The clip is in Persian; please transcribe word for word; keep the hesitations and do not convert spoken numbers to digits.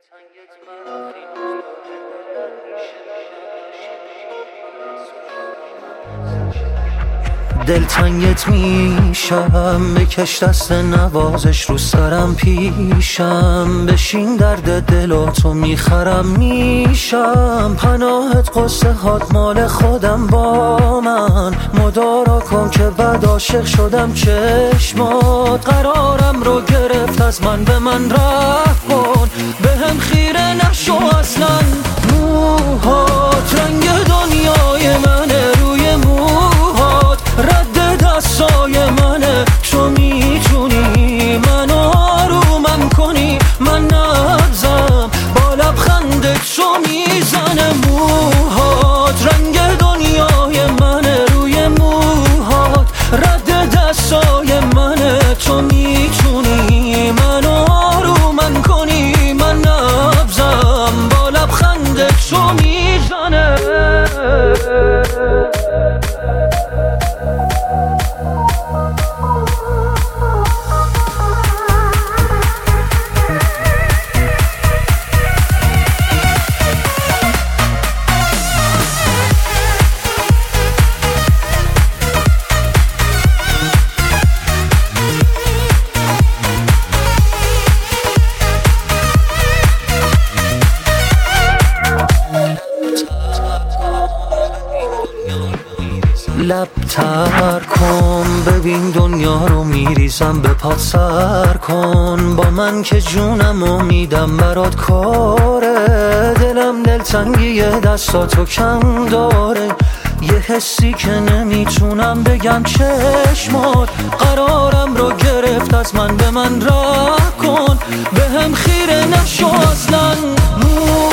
دلتنگت میشم، بکش دست نوازش رو سرم پیشم، بشین درد دل تو میخرم میشم، پناهت قصه هات مال خودم با من، مدارا کن که بعد عاشق شدم چشمات، قرارم رو گرفت از من به من رفت کن، به هم خیره نشو اصلا، موهات رنگ دنیای منه، روی موهات رد دستای منه، تو میتونی منو آرومم کنی، من نبزم با لبخنده تو میزنه، موهات رنگ دنیای منه، روی موهات رد دستای منه، تو میتونی منو آرومم کنی، من نبزم با لبخنده تو میزنه. لب تر کن ببین دنیا رو میریزم، به پات سر کن با من که جونم و میدم برات کاره، دلم دلتنگی دستاتو کم داره، یه حسی که نمیتونم بگم چشمات، قرارم رو گرفت از من به من راه کن، به هم خیره نشو اصلا.